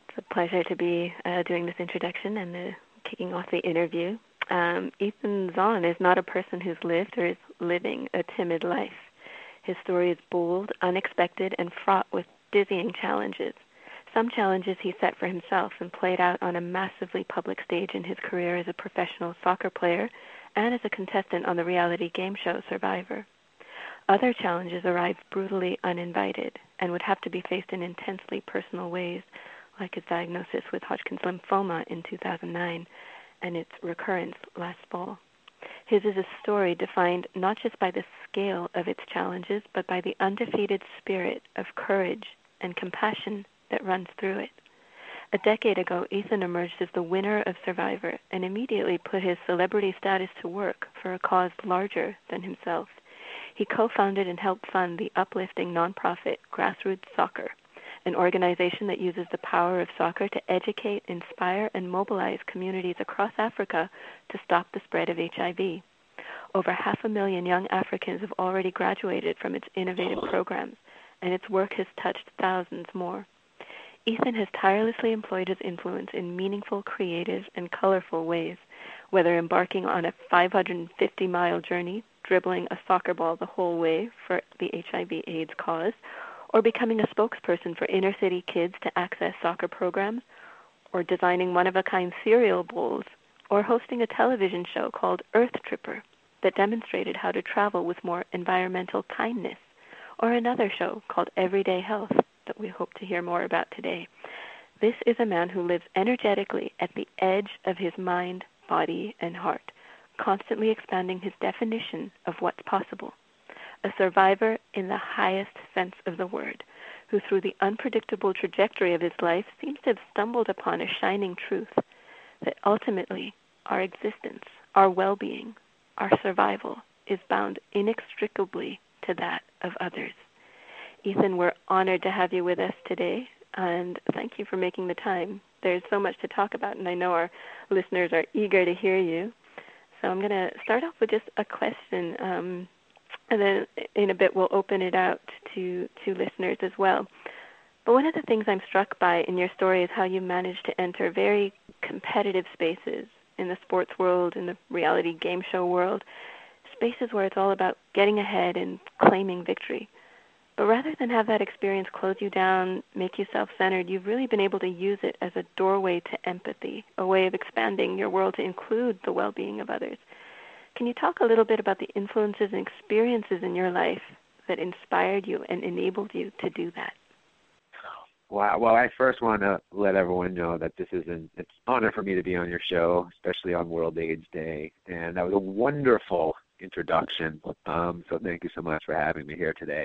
It's a pleasure to be doing this introduction and kicking off the interview. Ethan Zohn is not a person who's lived or is living a timid life. His story is bold, unexpected, and fraught with dizzying challenges. Some challenges he set for himself and played out on a massively public stage in his career as a professional soccer player and as a contestant on the reality game show Survivor. Other challenges arrived brutally uninvited and would have to be faced in intensely personal ways, like his diagnosis with Hodgkin's lymphoma in 2009 and its recurrence last fall. His is a story defined not just by the scale of its challenges, but by the undefeated spirit of courage and compassion that runs through it. A decade ago, Ethan emerged as the winner of Survivor and immediately put his celebrity status to work for a cause larger than himself. He co-founded and helped fund the uplifting nonprofit Grassroots Soccer, an organization that uses the power of soccer to educate, inspire, and mobilize communities across Africa to stop the spread of HIV. Over 500,000 young Africans have already graduated from its innovative programs, and its work has touched thousands more. Ethan has tirelessly employed his influence in meaningful, creative, and colorful ways, whether embarking on a 550-mile journey, dribbling a soccer ball the whole way for the HIV/AIDS cause, or becoming a spokesperson for inner-city kids to access soccer programs, or designing one-of-a-kind cereal bowls, or hosting a television show called Earth Tripper that demonstrated how to travel with more environmental kindness, or another show called Everyday Health that we hope to hear more about today. This is a man who lives energetically at the edge of his mind, body, and heart, constantly expanding his definition of what's possible. A survivor in the highest sense of the word, who through the unpredictable trajectory of his life seems to have stumbled upon a shining truth that ultimately our existence, our well-being, our survival is bound inextricably to that of others. Ethan, we're honored to have you with us today, and thank you for making the time. There's so much to talk about, and I know our listeners are eager to hear you. So I'm going to start off with just a question, and then in a bit we'll open it out to listeners as well. But one of the things I'm struck by in your story is how you managed to enter very competitive spaces in the sports world, in the reality game show world, spaces where it's all about getting ahead and claiming victory. But rather than have that experience close you down, make you self-centered, you've really been able to use it as a doorway to empathy, a way of expanding your world to include the well-being of others. Can you talk a little bit about the influences and experiences in your life that inspired you and enabled you to do that? Wow. Well, I first want to let everyone know that it's an honor for me to be on your show, especially on World AIDS Day. And that was a wonderful introduction. So thank you so much for having me here today.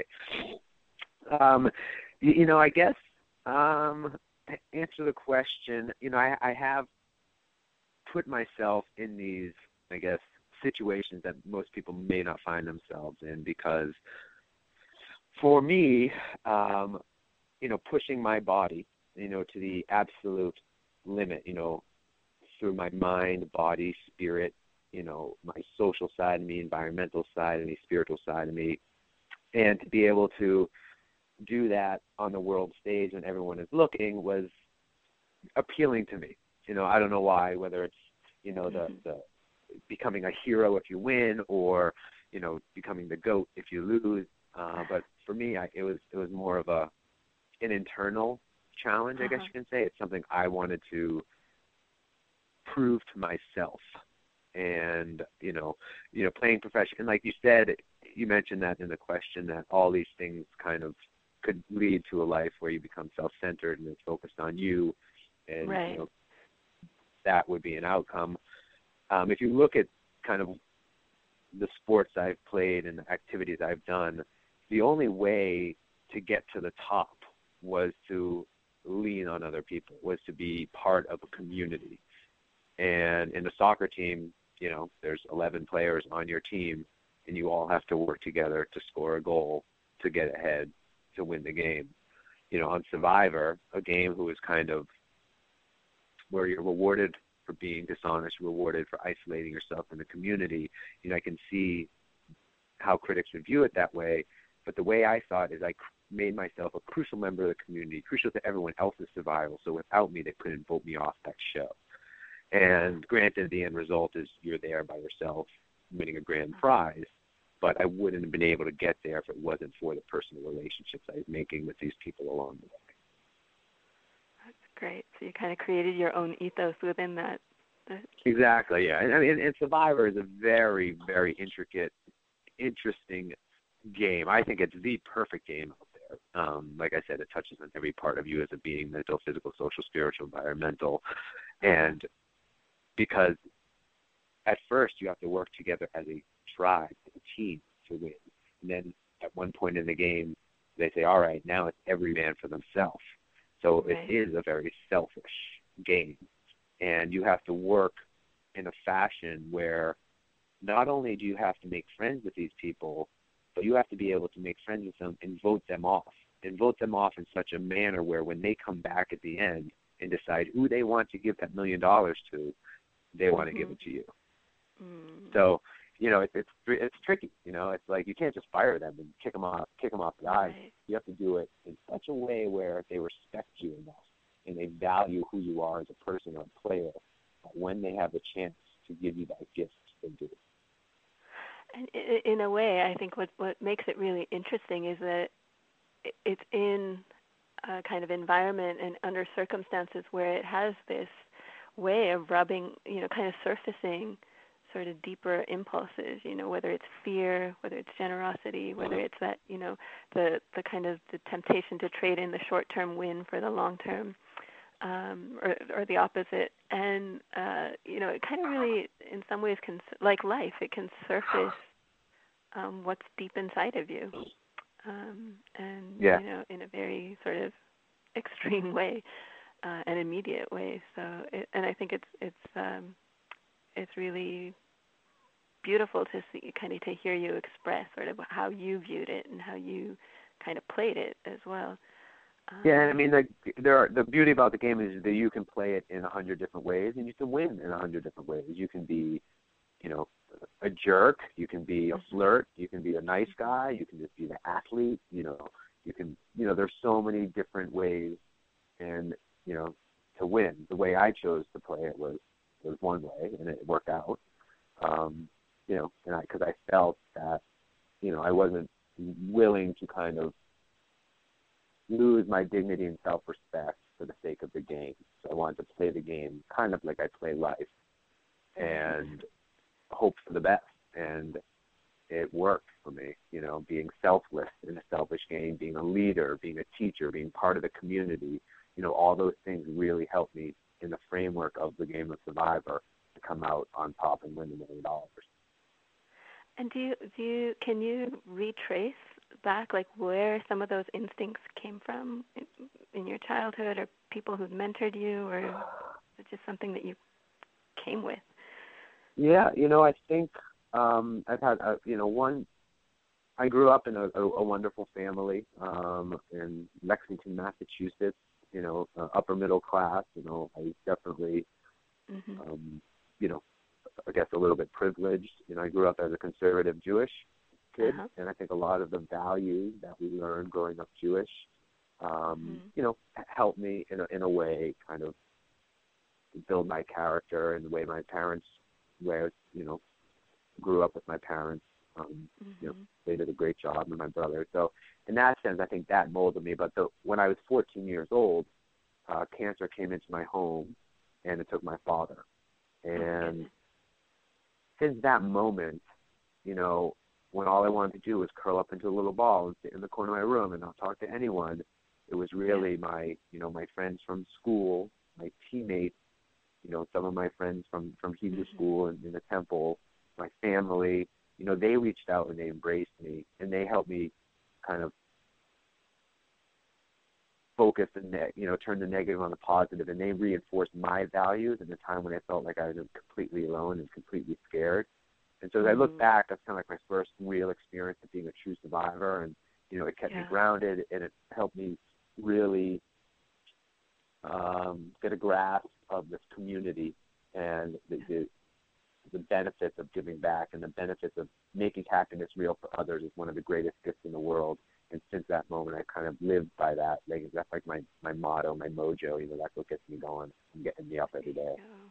I guess to answer the question, I have put myself in these, I guess, situations that most people may not find themselves in, because for me, pushing my body, to the absolute limit, through my mind, body, spirit, my social side of me, environmental side of me, spiritual side of me, and to be able to do that on the world stage when everyone is looking was appealing to me. I don't know why, whether it's, the becoming a hero if you win, or, becoming the GOAT if you lose. But for me, it was more of an internal challenge, I guess you can say. It's something I wanted to prove to myself. And, playing professional, and like you said, you mentioned that in the question, that all these things kind of could lead to a life where you become self-centered and it's focused on you, and right. That would be an outcome. If you look at kind of the sports I've played and the activities I've done, the only way to get to the top was to lean on other people, was to be part of a community. And in a soccer team, there's 11 players on your team, and you all have to work together to score a goal to get ahead to win the game. On Survivor, a game who is kind of where you're rewarded for being dishonest, rewarded for isolating yourself in the community, I can see how critics would view it that way. But the way I saw it is I made myself a crucial member of the community, crucial to everyone else's survival. So without me, they couldn't vote me off that show. And granted, the end result is you're there by yourself winning a grand prize, but I wouldn't have been able to get there if it wasn't for the personal relationships I was making with these people along the way. That's great. So you kind of created your own ethos within that. Exactly, yeah. I mean, and Survivor is a very, very intricate, interesting game. I think it's the perfect game out there. Like I said, it touches on every part of you as a being: mental, physical, social, spiritual, environmental. And because at first you have to work together as a tribe, a team to win. And then at one point in the game, they say, all right, now it's every man for themselves. So It is a very selfish game. And you have to work in a fashion where not only do you have to make friends with these people, but you have to be able to make friends with them and vote them off. And vote them off in such a manner where when they come back at the end and decide who they want to give that $1 million to, they want to give it to you. So, it's tricky. It's like you can't just fire them and kick them off the ice. You have to do it in such a way where they respect you enough and they value who you are as a person or a player. But when they have the chance to give you that gift, they do. And in a way, I think what makes it really interesting is that it's in a kind of environment and under circumstances where it has this way of rubbing, kind of surfacing sort of deeper impulses, whether it's fear, whether it's generosity, whether it's that, the kind of the temptation to trade in the short-term win for the long-term, or the opposite. And, it kind of really, in some ways, like life, it can surface what's deep inside of you. In a very sort of extreme way, an immediate way. So, and I think it's really beautiful to see, kind of to hear you express sort of how you viewed it and how you kind of played it as well. Yeah, and I mean, the beauty about the game is that you can play it in 100 different ways, and you can win in 100 different ways. You can be, a jerk. You can be a flirt. You can be a nice guy. You can just be the athlete. You can, there's so many different ways, and to win. The way I chose to play it was one way, and it worked out. Because I felt that, I wasn't willing to kind of lose my dignity and self-respect for the sake of the game. So I wanted to play the game kind of like I play life and hope for the best. And it worked for me, being selfless in a selfish game, being a leader, being a teacher, being part of the community. All those things really helped me in the framework of the game of Survivor to come out on top and win $1 million. And can you retrace back, like, where some of those instincts came from in your childhood, or people who've mentored you, or is it just something that you came with? Yeah, I think I've had, I grew up in a wonderful family in Lexington, Massachusetts, upper middle class. I definitely, I guess a little bit privileged. I grew up as a conservative Jewish kid, and I think a lot of the values that we learned growing up Jewish, helped me in a way kind of build my character and the way my parents, grew up with my parents. They did a great job, and my brother. So in that sense, I think that molded me. But when I was 14 years old, cancer came into my home, and it took my father. And since that moment, when all I wanted to do was curl up into a little ball and sit in the corner of my room and not talk to anyone, it was really my friends from school, my teammates, some of my friends from Hebrew school and in the temple, my family, they reached out and they embraced me, and they helped me kind of focus and turn the negative on the positive, and they reinforced my values in a time when I felt like I was completely alone and completely scared. And so as I look back, that's kind of like my first real experience of being a true survivor, and it kept me grounded, and it helped me really get a grasp of this community and the benefits of giving back and the benefits of making happiness real for others is one of the greatest gifts in the world. And since that moment, I kind of lived by that. Like that's like my motto, my mojo. That's what gets me going and getting me up every day.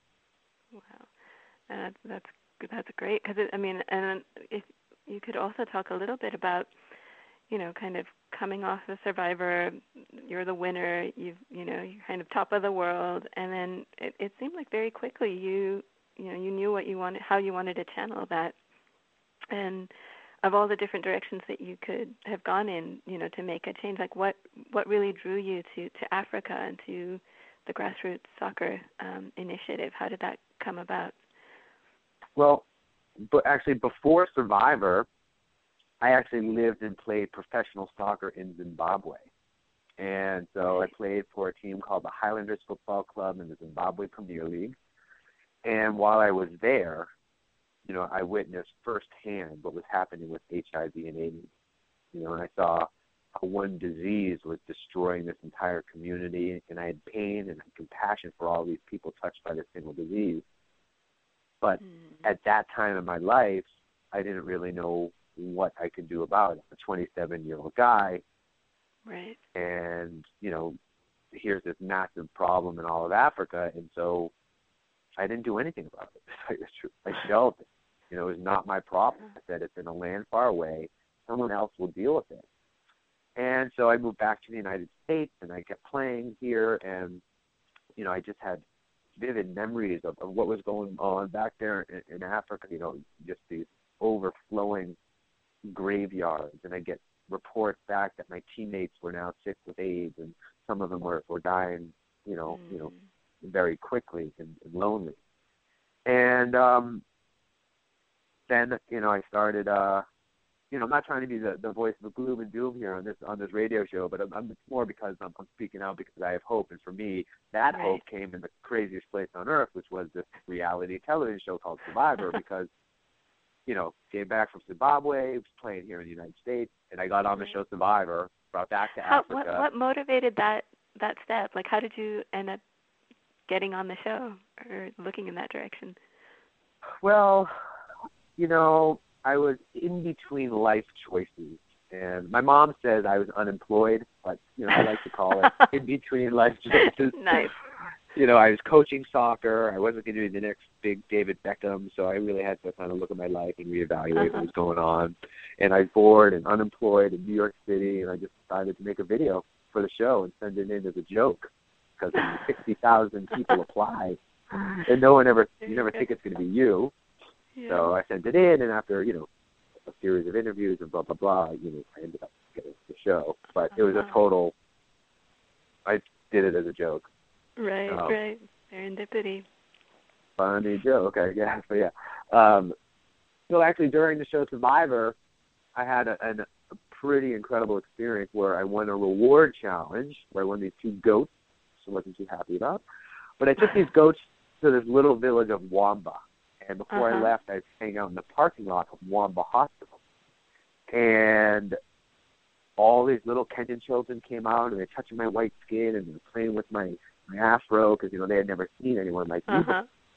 Wow, that's great. Because and if you could also talk a little bit about, kind of coming off a Survivor, you're the winner. You're kind of top of the world, and then it seemed like very quickly you knew what you wanted, how you wanted to channel that, and of all the different directions that you could have gone in, to make a change. Like what really drew you to Africa and to the grassroots soccer initiative? How did that come about? Well, but actually before Survivor, I actually lived and played professional soccer in Zimbabwe. And so I played for a team called the Highlanders Football Club in the Zimbabwe Premier League. And while I was there, I witnessed firsthand what was happening with HIV and AIDS. And I saw how one disease was destroying this entire community, and I had pain and compassion for all these people touched by this single disease. But at that time in my life, I didn't really know what I could do about it. I'm a 27-year-old guy, right? And, here's this massive problem in all of Africa, and so I didn't do anything about it. To tell you the truth, I shelved it. It was not my problem. I said, it's in a land far away. Someone else will deal with it. And so I moved back to the United States, and I kept playing here, and, I just had vivid memories of what was going on back there in Africa, just these overflowing graveyards. And I get reports back that my teammates were now sick with AIDS, and some of them were dying, very quickly and lonely. And then, I started, I'm not trying to be the voice of gloom and doom here on this radio show, but it's more because I'm speaking out because I have hope. And for me, that hope came in the craziest place on earth, which was this reality television show called Survivor, because, came back from Zimbabwe, was playing here in the United States, and I got on the show Survivor, brought back to Africa. What motivated that step? Like, how did you end up getting on the show or looking in that direction? Well, I was in between life choices, and my mom says I was unemployed, but, I like to call it in between life choices. Nice. I was coaching soccer. I wasn't going to be the next big David Beckham, so I really had to kind of look at my life and reevaluate what was going on. And I was bored and unemployed in New York City, and I just decided to make a video for the show and send it in as a joke, because 60,000 people apply, and you never think it's going to be you. Yeah. So I sent it in, and after, a series of interviews and blah, blah, blah, I ended up getting the show. But it was a total, I did it as a joke. Right, right. Serendipity. Funny joke, I guess. But yeah. So actually during the show Survivor, I had a pretty incredible experience where I won a reward challenge, where I won these 2 goats, which I wasn't too happy about. But I took these goats to this little village of Wamba. And before I left, I was hanging out in the parking lot of Wamba Hospital. And all these little Kenyan children came out, and they're touching my white skin, and they're playing with my afro, because, they had never seen anyone like me.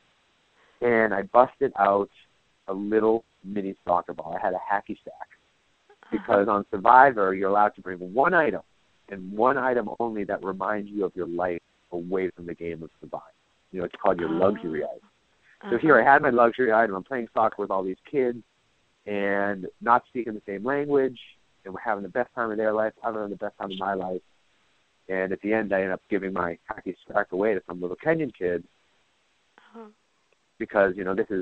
And I busted out a little mini soccer ball. I had a hacky sack. Because on Survivor, you're allowed to bring one item, and one item only that reminds you of your life away from the game of Survivor. It's called your luxury item. So here I had my luxury item. I'm playing soccer with all these kids and not speaking the same language, and we're having the best time of their life. I'm having the best time of my life. And at the end, I ended up giving my hacky sack away to some little Kenyan kid because, this is,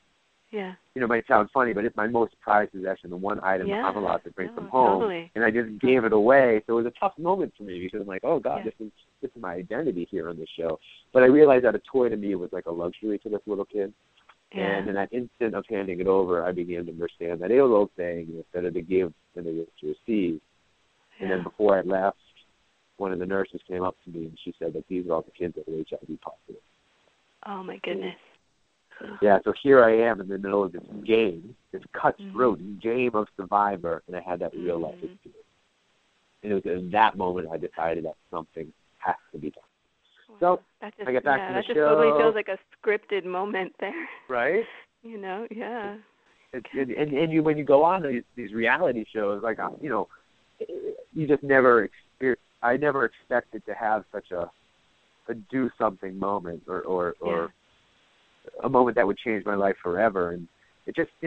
it might sound funny, but it's my most prized possession, the one item I'm allowed to bring from home. Totally. And I just gave it away. So it was a tough moment for me because I'm like, oh, God, this is my identity here on this show. But I realized that a toy to me was like a luxury to this little kid. Yeah. And in that instant of handing it over, I began to understand that age-old saying, better to give than it is to receive. Yeah. And then before I left, one of the nurses came up to me and she said that these are all the kids that are HIV positive. Oh, my goodness. Yeah, so here I am in the middle of this game, this cutthroat game of Survivor, and I had that real life experience. And it was in that moment I decided that something has to be done. Wow. So I get back to the show. That just totally feels like a scripted moment there. Right? Yeah. And you when you go on these reality shows, like, you just never experience. I never expected to have such a do something moment or a moment that would change my life forever. And it just,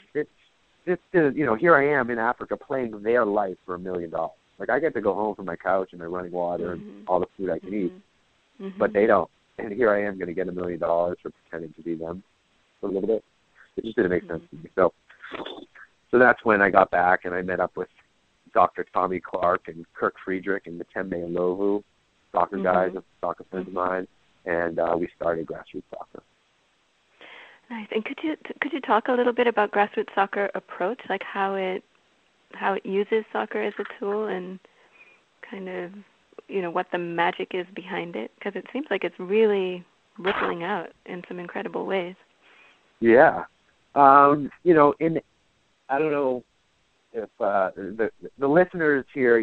here I am in Africa playing their life for $1 million. Like, I get to go home from my couch and my running water and all the food I can eat, but they don't. And here I am going to get $1 million for pretending to be them for a little bit. It just didn't make sense to me. So that's when I got back and I met up with Dr. Tommy Clark and Kirk Friedrich and Matembe Alovu, soccer guys, soccer friends of mine, and we started Grassroots Soccer. Nice. And could you talk a little bit about Grassroots Soccer approach, like how it uses soccer as a tool, and kind of what the magic is behind it? Because it seems like it's really rippling out in some incredible ways. Yeah. I don't know if the listeners here,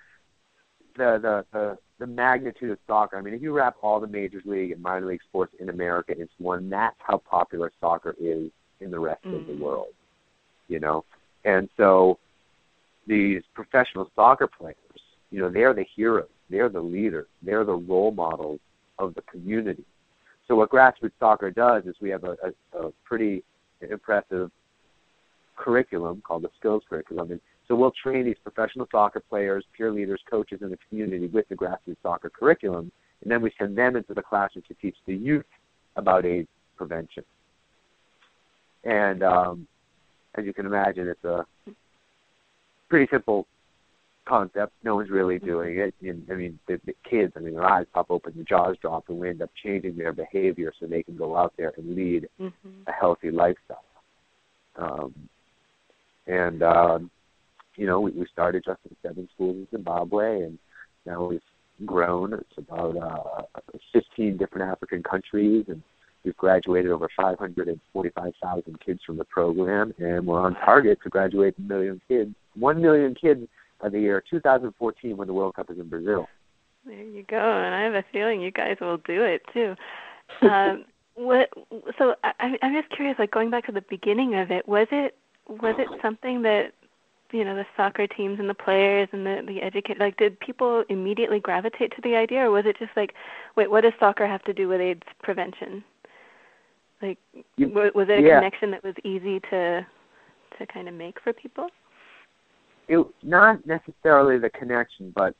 the magnitude of soccer. I mean, if you wrap all the major league and minor league sports in America into one, that's how popular soccer is in the rest of the world, And so these professional soccer players, they're the heroes, they're the leaders, they're the role models of the community. So what Grassroots Soccer does is we have a pretty impressive curriculum called the Skills Curriculum. And so we'll train these professional soccer players, peer leaders, coaches in the community with the Grassroots Soccer curriculum, and then we send them into the classroom to teach the youth about AIDS prevention. And as you can imagine, it's a pretty simple concept. No one's really doing it. And, the kids, their eyes pop open, their jaws drop, and we end up changing their behavior so they can go out there and lead a healthy lifestyle. We started just in 7 schools in Zimbabwe, and now we've grown. It's about 15 different African countries, and we've graduated over 545,000 kids from the program, and we're on target to graduate 1 million kids by the year 2014 when the World Cup is in Brazil. There you go, and I have a feeling you guys will do it too. I'm just curious, like going back to the beginning of it, was it something that the soccer teams and the players and the educators, like, did people immediately gravitate to the idea, or was it just like, wait, what does soccer have to do with AIDS prevention? Like, was it a connection that was easy to kind of make for people? It not necessarily the connection, but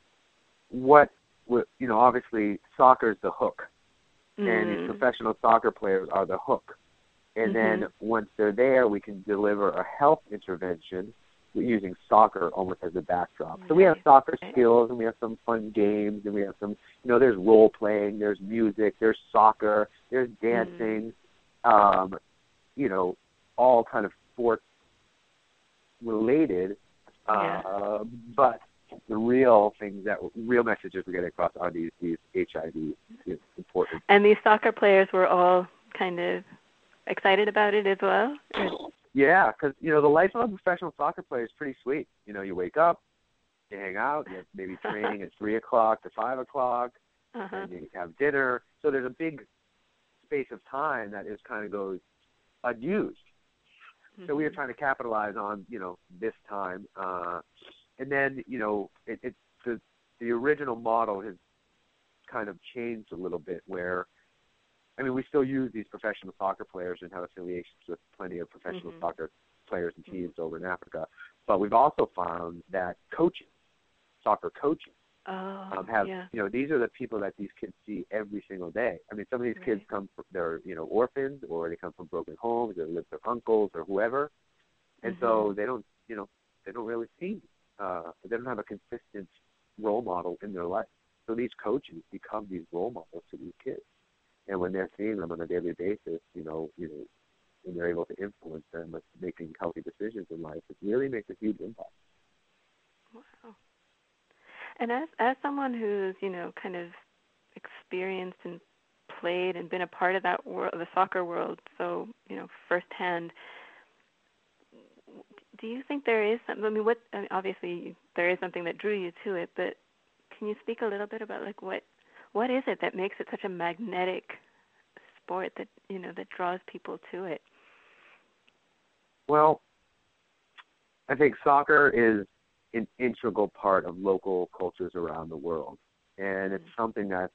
obviously soccer is the hook, and these professional soccer players are the hook. And then once they're there, we can deliver a health intervention using soccer almost as a backdrop. So we have soccer skills, and we have some fun games, and we have some, there's role playing, there's music, there's soccer, there's dancing, all kind of sports related. But the real messages we're getting across are these HIV important. And these soccer players were all kind of excited about it as well? Yeah, because, the life of a professional soccer player is pretty sweet. You wake up, you hang out, you have maybe training at 3 o'clock to 5 o'clock, and you have dinner. So there's a big space of time that kind of goes unused. So we are trying to capitalize on, this time. And then, the original model has kind of changed a little bit where, we still use these professional soccer players and have affiliations with plenty of professional soccer players and teams over in Africa. But we've also found that soccer coaches, these are the people that these kids see every single day. Some of these kids come from, they're, orphans, or they come from broken homes, or live with their uncles or whoever. And so they don't really see, they don't have a consistent role model in their life. So these coaches become these role models to these kids. And when they're seeing them on a daily basis, and they're able to influence them with making healthy decisions in life, it really makes a huge impact. Wow. And as someone who's, kind of experienced and played and been a part of that world, the soccer world, so, firsthand, do you think there is something, obviously there is something that drew you to it, but can you speak a little bit about, like, what is it that makes it such a magnetic sport that, that draws people to it? Well, I think soccer is an integral part of local cultures around the world. And it's something that's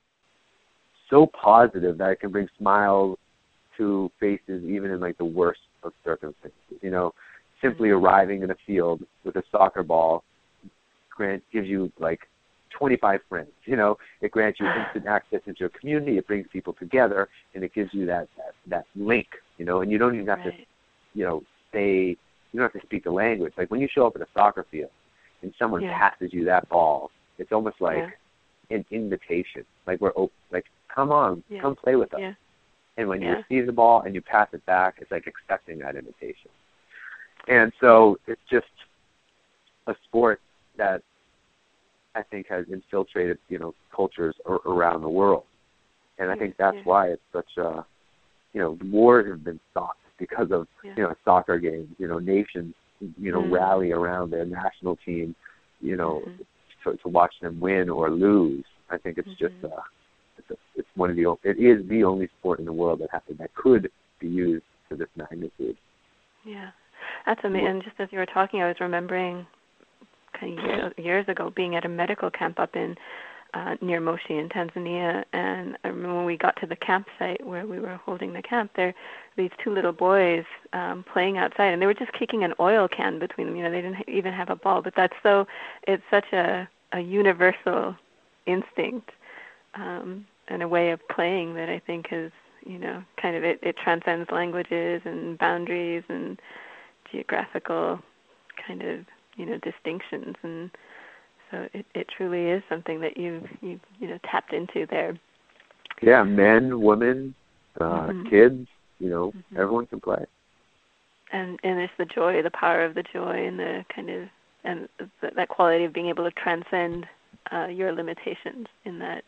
so positive that it can bring smiles to faces even in like the worst of circumstances. You know, simply arriving in a field with a soccer ball gives you like 25 friends. You know, it grants you instant access into a community. It brings people together, and it gives you that link. You know, and you don't even have to, you know, say, you don't have to speak the language. Like when you show up at a soccer field and someone passes you that ball, it's almost like an invitation. Like we're open. Like, come on, come play with us. Yeah. And when you receive the ball and you pass it back, it's like accepting that invitation. And so it's just a sport that I think has infiltrated, you know, cultures around the world. And I think that's why it's such a, you know, wars have been stopped because of, you know, soccer games. You know, nations, you know, rally around their national team, you know, to watch them win or lose. I think it's just it's one of it is the only sport in the world that could be used to this magnitude. Yeah, that's amazing. And just as you were talking, I was remembering kind of years ago being at a medical camp up in near Moshi in Tanzania, and I remember when we got to the campsite where we were holding the camp, there these two little boys playing outside, and they were just kicking an oil can between them. You know, they didn't even have a ball, but it's such a universal instinct and a way of playing that I think is, you know, kind of it transcends languages and boundaries and geographical kind of, you know, distinctions, and so it truly is something that you've you know tapped into there. Yeah, men, women, kids, you know, everyone can play. And it's the joy, the power of the joy, and the kind of that quality of being able to transcend your limitations in that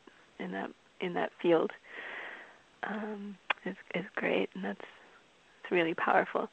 field is great, and it's really powerful.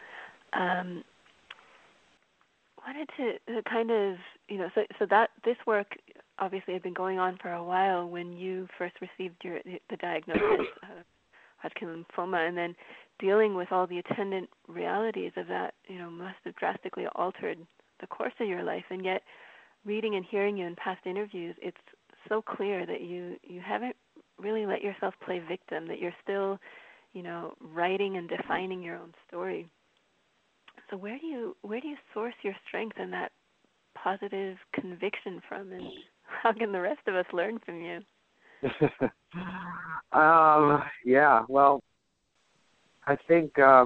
Wanted to kind of, you know, so that this work obviously had been going on for a while when you first received the diagnosis of Hodgkin lymphoma, and then dealing with all the attendant realities of that, you know, must have drastically altered the course of your life. And yet, reading and hearing you in past interviews, it's so clear that you haven't really let yourself play victim, that you're still, you know, writing and defining your own story. So where do you source your strength and that positive conviction from, and how can the rest of us learn from you? Yeah, well, I think, I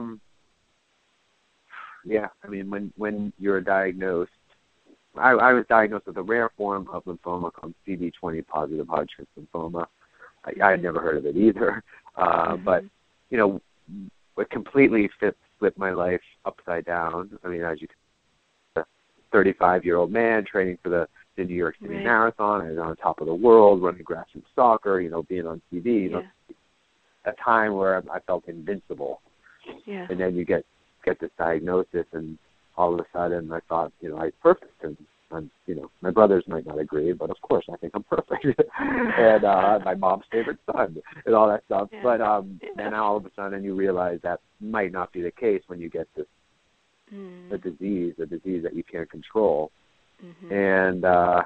mean, when you're diagnosed, I was diagnosed with a rare form of lymphoma called CD20 positive Hodgkin's lymphoma. I had never heard of it either, but, you know, it completely flipped my life upside down. I mean, as you can, a 35-year-old man training for the New York City Marathon, I was on top of the world, running grassroots soccer, you know, being on TV, you know, a time where I felt invincible. Yeah. And then you get this diagnosis, and all of a sudden I thought, you know, I'm perfect. And I'm, you know, my brothers might not agree, but of course I think I'm perfect. And my mom's favorite son and all that stuff. Yeah. But then all of a sudden you realize that might not be the case when you get this a disease that you can't control. And,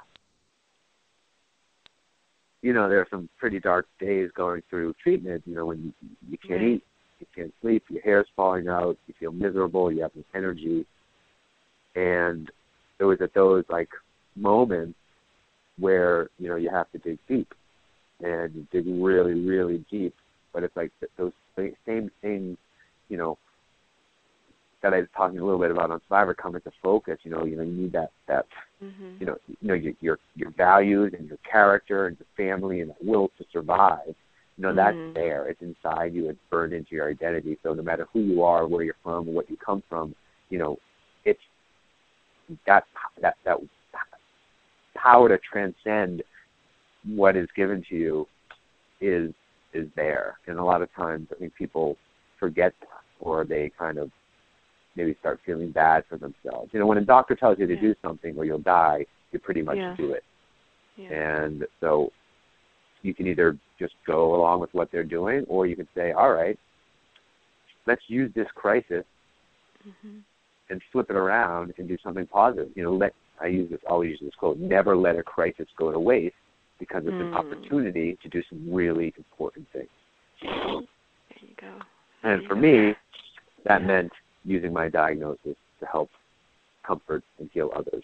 you know, there are some pretty dark days going through treatment, you know, when you can't eat, you can't sleep, your hair's falling out, you feel miserable, you have no energy. And it was at those, like, moments where, you know, you have to dig deep. And you dig really, really deep. But it's like those same things, you know, that I was talking a little bit about on Survivor come into focus. You know, you need that you know, your values and your character and your family and that will to survive. You know, that's there. It's inside you. It's burned into your identity. So no matter who you are, where you're from, or what you come from, you know, it's that power to transcend what is given to you is there. And a lot of times I think people forget that, or they kind of maybe start feeling bad for themselves. You know, when a doctor tells you to do something or you'll die, you pretty much do it. Yeah. And so you can either just go along with what they're doing, or you can say, all right, let's use this crisis and flip it around and do something positive. You know, always use this quote, never let a crisis go to waste, because it's an opportunity to do some really important things. There you go. And for me, that meant using my diagnosis to help comfort and heal others.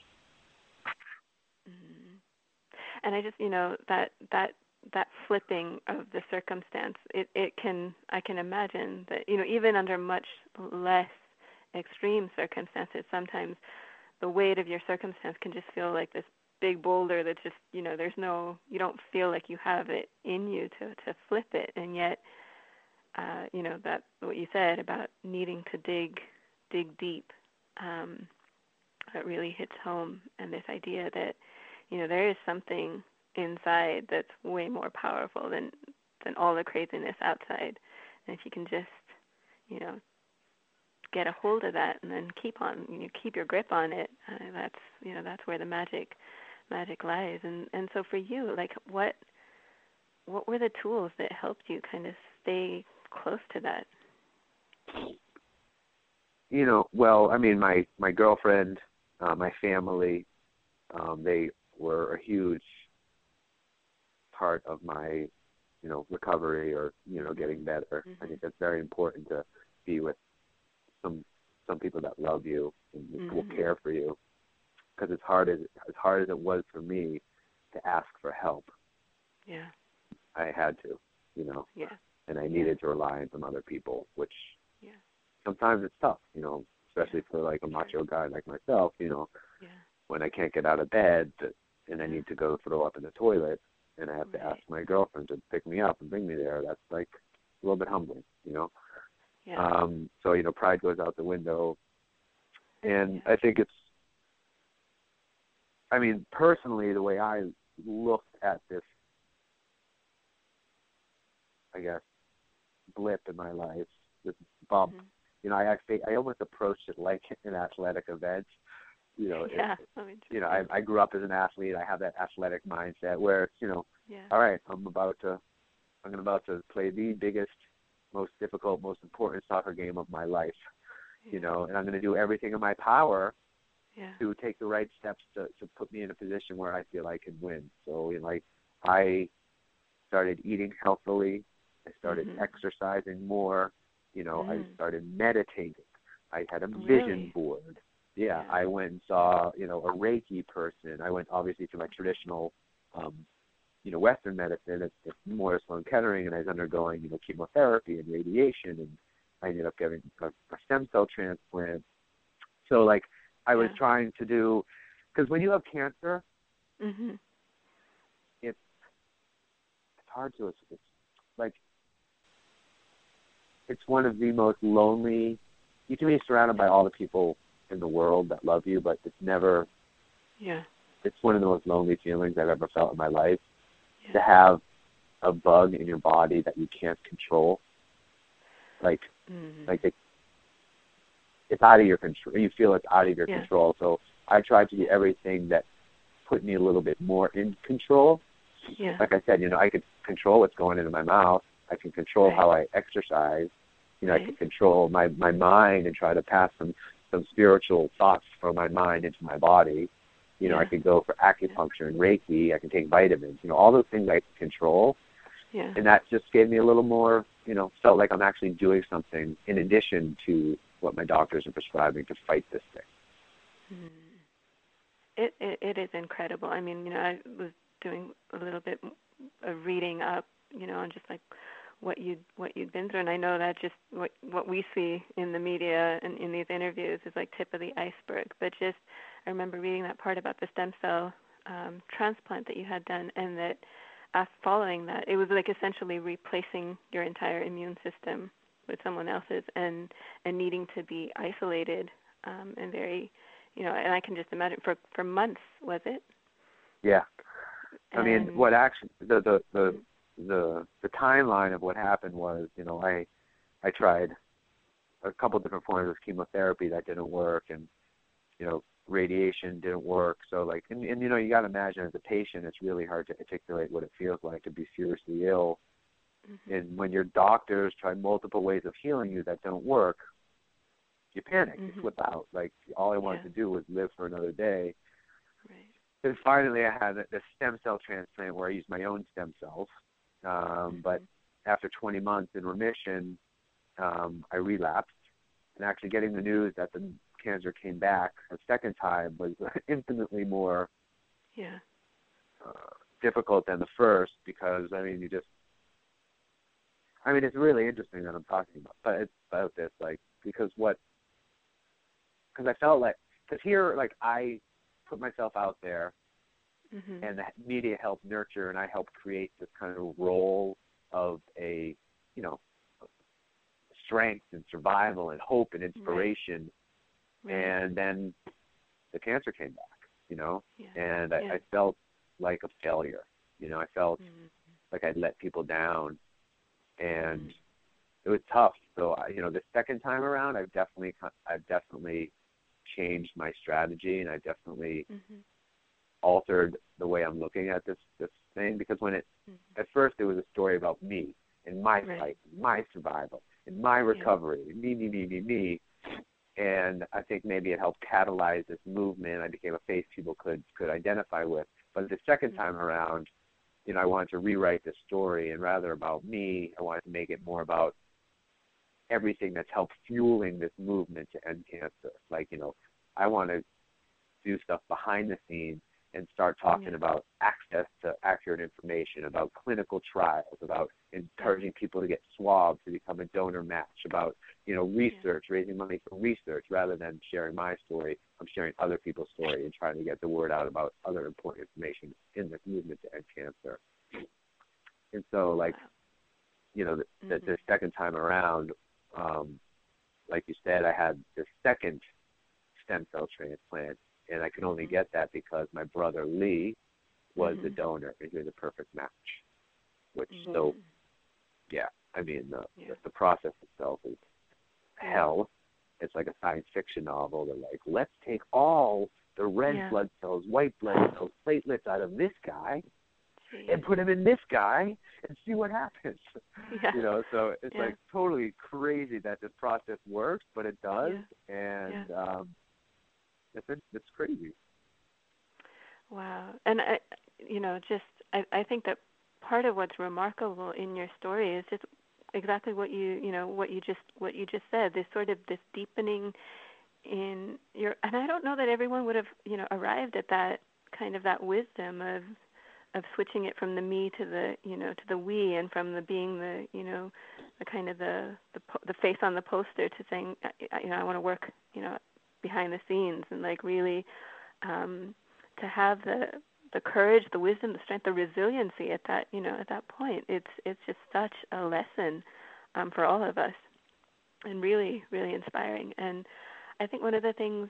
And I just, that flipping of the circumstance, I can imagine that, even under much less extreme circumstances, sometimes the weight of your circumstance can just feel like this big boulder that just, you don't feel like you have it in you to flip it. And yet, that what you said about needing to dig deep, that really hits home. And this idea that, there is something inside that's way more powerful than all the craziness outside. And if you can just, get a hold of that and then keep your grip on it, that's where the magic lies. And so for you, like, what were the tools that helped you kind of stay close to that? Well, I mean, my girlfriend, my family, they were a huge part of my, recovery or, getting better. I think that's very important to be with some people that love you and will care for you. Because as hard as it was for me to ask for help, I had to, and I needed to rely on some other people, which sometimes it's tough, especially for like a macho guy like myself, when I can't get out of bed and I need to go throw up in the toilet and I have to ask my girlfriend to pick me up and bring me there. That's like a little bit humbling, So, pride goes out the window. And I think personally, the way I looked at this, I guess, blip in my life, this bump, I almost approached it like an athletic event. I grew up as an athlete. I have that athletic mindset where it's, all right, I'm about to play the biggest, most difficult, most important soccer game of my life, and I'm going to do everything in my power to take the right steps to put me in a position where I feel I can win. So, I started eating healthily. I started exercising more. I started meditating. I had a vision board. I went and saw, a Reiki person. I went, obviously, to my traditional, Western medicine at Memorial Sloan Kettering, and I was undergoing, chemotherapy and radiation, and I ended up getting a stem cell transplant. So, I was trying to do, because when you have cancer, it's hard to, it's one of the most lonely, you can be surrounded by all the people in the world that love you, but it's never, it's one of the most lonely feelings I've ever felt in my life, to have a bug in your body that you can't control. It's out of your control. You feel it's out of your control. So I tried to do everything that put me a little bit more in control. Like I said, I could control what's going into my mouth. I can control how I exercise. I can control my mind and try to pass some spiritual thoughts from my mind into my body. I could go for acupuncture and Reiki. I can take vitamins. All those things I can control. And that just gave me a little more, felt like I'm actually doing something in addition to what my doctors are prescribing to fight this thing. It is incredible. I mean, I was doing a little bit of reading up, on just like what you'd been through, and I know that just what we see in the media and in these interviews is like tip of the iceberg. But just I remember reading that part about the stem cell transplant that you had done, and that following that, it was like essentially replacing your entire immune system with someone else's, and needing to be isolated and very, and I can just imagine for months, was it? Yeah. I mean, what actually the timeline of what happened was, I tried a couple different forms of chemotherapy that didn't work, and radiation didn't work. So and you got to imagine, as a patient, it's really hard to articulate what it feels like to be seriously ill. And when your doctors try multiple ways of healing you that don't work, you panic, you flip out. All I wanted to do was live for another day. then finally I had the stem cell transplant where I used my own stem cells. But after 20 months in remission, I relapsed. And actually getting the news that the cancer came back a second time was infinitely more difficult than the first, because, I mean, it's really interesting that I'm talking about this, like, because I felt like, because here, like, I put myself out there, and the media helped nurture, and I helped create this kind of role of a, strength and survival and hope and inspiration. Right. And then the cancer came back, and I felt like a failure. I felt like I'd let people down, and it was tough. So, the second time around, I've definitely changed my strategy, and I definitely altered the way I'm looking at this thing, because when at first it was a story about me and my fight, my survival, and my recovery, me. And I think maybe it helped catalyze this movement. I became a face people could identify with. But the second time around, I wanted to rewrite the story, and rather about me, I wanted to make it more about everything that's helped fueling this movement to end cancer. Like, I want to do stuff behind the scenes and start talking about access to accurate information, about clinical trials, about encouraging people to get swabbed to become a donor match, about, research, raising money for research. Rather than sharing my story, I'm sharing other people's story and trying to get the word out about other important information in this movement to end cancer. And so, like, the second time around, like you said, I had the second stem cell transplant, and I could only get that because my brother Lee was the donor, and he was a perfect match. Which, so, the process itself is hell. It's like a science fiction novel. They're like, let's take all the red blood cells, white blood cells, platelets out of this guy and put him in this guy and see what happens. So it's like totally crazy that this process works, but it does. And it's crazy. Wow. And I think that part of what's remarkable in your story is just exactly what you just said. This deepening in your, and I don't know that everyone would have arrived at that kind of that wisdom of switching it from the me to the to the we, and from the being the the kind of the face on the poster to saying I want to work behind the scenes, and like really to have the courage, the wisdom, the strength, the resiliency at that at that point. It's just such a lesson for all of us, and really, really inspiring. And I think one of the things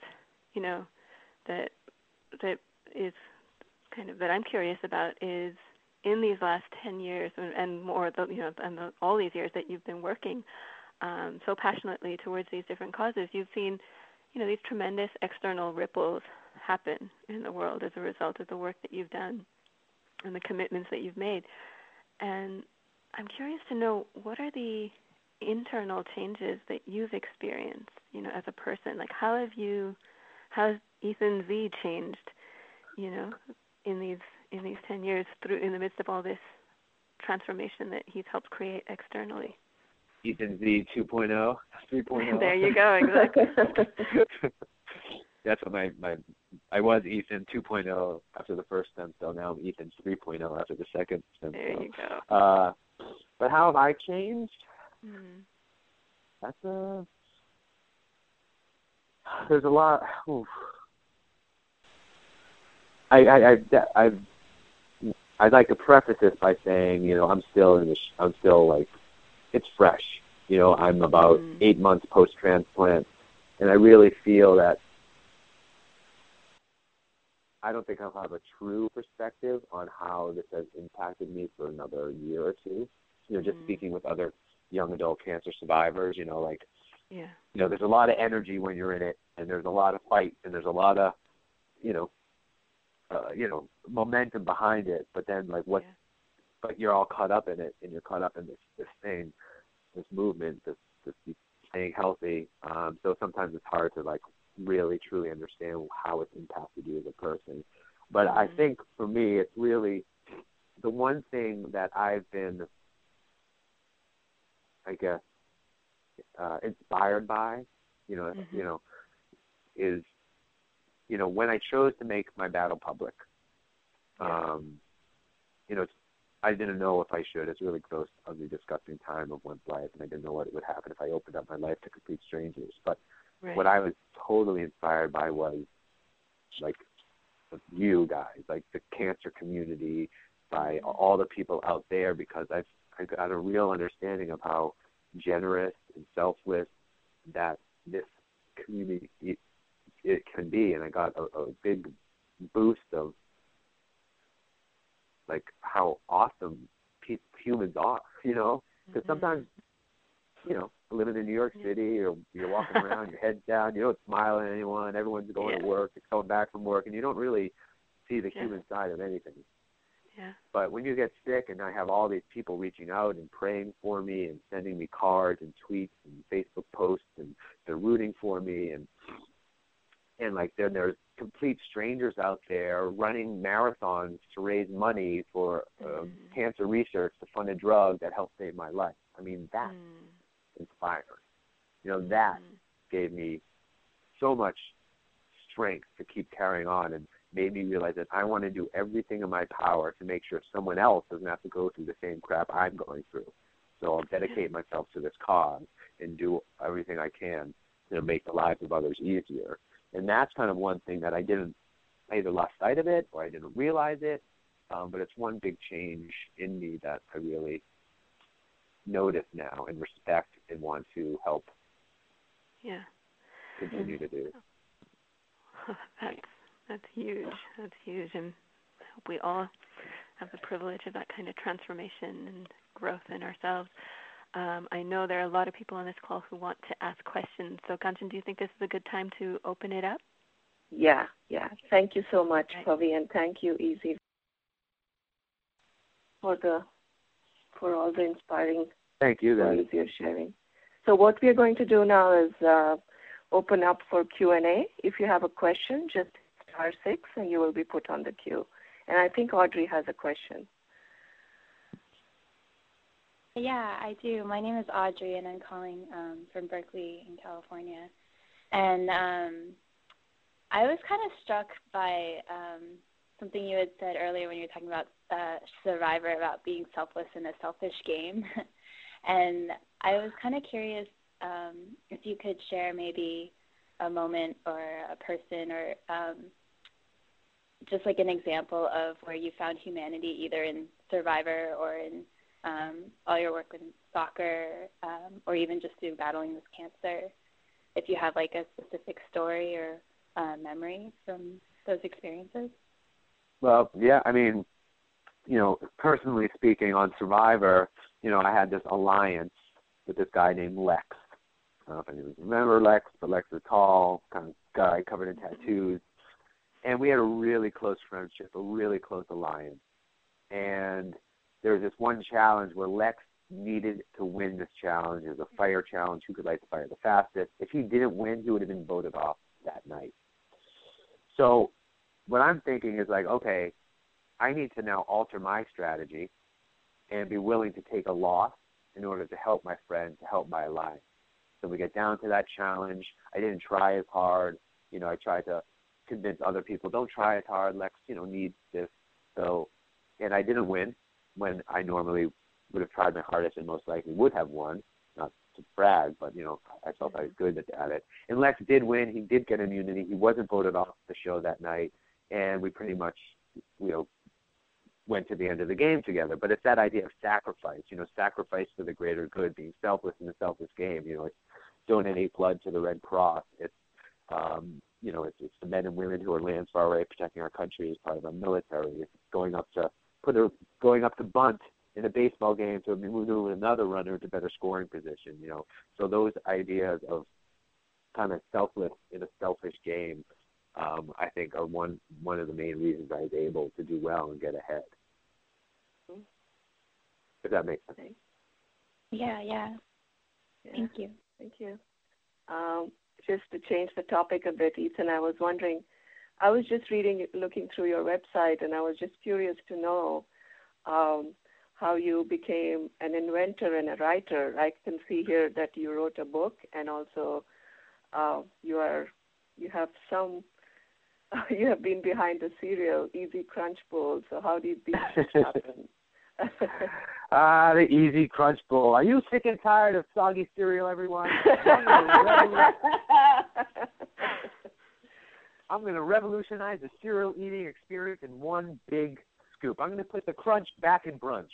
that is kind of that I'm curious about is in these last 10 years and more, all these years that you've been working so passionately towards these different causes, you've seen these tremendous external ripples happen in the world as a result of the work that you've done and the commitments that you've made. And I'm curious to know, what are the internal changes that you've experienced, as a person? Like, how has Ethan Z changed, in these 10 years in the midst of all this transformation that he's helped create externally? Ethan Z 2.0, 3.0. There you go, exactly. That's what I was Ethan 2.0 after the first stem cell. Now I'm Ethan 3.0 after the second stem cell. There you go. But how have I changed? There's a lot. Oof. I'd like to preface this by saying, I'm still like, it's fresh. I'm about 8 months post-transplant, and I really feel that I don't think I'll have a true perspective on how this has impacted me for another year or two. Just speaking with other young adult cancer survivors, there's a lot of energy when you're in it, and there's a lot of fight, and there's a lot of, momentum behind it. But then, like, but you're all caught up in it, and you're caught up in this thing, this movement, this staying healthy. So sometimes it's hard to, like, really truly understand how it's impacted you as a person. But I think for me, it's really the one thing that I've been, I guess, inspired by, is, when I chose to make my battle public, I didn't know if I should. It's a really gross, ugly, disgusting time of one's life, and I didn't know what would happen if I opened up my life to complete strangers. But what I was totally inspired by was, like, you guys, like the cancer community, by all the people out there, because I got a real understanding of how generous and selfless that this community it can be, and I got a big boost of like how awesome humans are, because sometimes, living in New York City, or you're walking around, your head's down, you don't smile at anyone, everyone's going to work, you're coming back from work, and you don't really see the human side of anything. Yeah. But when you get sick, and I have all these people reaching out and praying for me and sending me cards and tweets and Facebook posts, and they're rooting for me, and like then there's complete strangers out there running marathons to raise money for cancer research to fund a drug that helped save my life. I mean, that's inspiring. That gave me so much strength to keep carrying on, and made me realize that I want to do everything in my power to make sure someone else doesn't have to go through the same crap I'm going through. So I'll dedicate myself to this cause and do everything I can to make the lives of others easier. And that's kind of one thing that I either lost sight of it or I didn't realize it, but it's one big change in me that I really notice now and respect and want to help continue to do. That's huge. That's huge. And I hope we all have the privilege of that kind of transformation and growth in ourselves. I know there are a lot of people on this call who want to ask questions. So, Kanchan, do you think this is a good time to open it up? Yeah. Thank you so much, Pavi, and thank you, Easy, for all the inspiring stories you're sharing. So what we're going to do now is open up for Q&A. If you have a question, just *6 and you will be put on the queue. And I think Audrey has a question. Yeah, I do. My name is Audrey, and I'm calling from Berkeley in California. And I was kind of struck by something you had said earlier when you were talking about Survivor, about being selfless in a selfish game. And I was kind of curious if you could share maybe a moment or a person or just like an example of where you found humanity either in Survivor or in all your work with soccer or even just through battling this cancer, if you have like a specific story or memory from those experiences. Well, yeah, I mean, personally speaking on Survivor, I had this alliance with this guy named Lex. I don't know if anyone remember Lex, but Lex is a tall kind of guy covered in tattoos. And we had a really close friendship, a really close alliance. And there was this one challenge where Lex needed to win this challenge. It was a fire challenge, who could light the fire the fastest. If he didn't win, he would have been voted off that night. So what I'm thinking is like, okay, I need to now alter my strategy and be willing to take a loss in order to help my friend, to help my alliance. So we get down to that challenge. I didn't try as hard. I tried to convince other people, don't try as hard. Lex, needs this. So, and I didn't win when I normally would have tried my hardest and most likely would have won. Not to brag, but, I felt I was good at it. And Lex did win. He did get immunity. He wasn't voted off the show that night. And we pretty much, went to the end of the game together. But it's that idea of sacrifice, sacrifice for the greater good, being selfless in a selfless game. It's donate blood to the Red Cross. It's, it's the men and women who are laying far away protecting our country as part of our military. It's going up to bunt in a baseball game to move another runner to better scoring position. So those ideas of kind of selfless in a selfish game, I think are one of the main reasons I was able to do well and get ahead. If that makes sense. Yeah. Thank you. Just to change the topic a bit, Ethan, I was wondering, I was just looking through your website, and I was just curious to know how you became an inventor and a writer. I can see here that you wrote a book, and also you have been behind the cereal Easy Crunch Bowl. So how did these happen? The Easy Crunch Bowl. Are you sick and tired of soggy cereal, everyone? I'm going to revolutionize the cereal eating experience in one big scoop. I'm going to put the crunch back in brunch.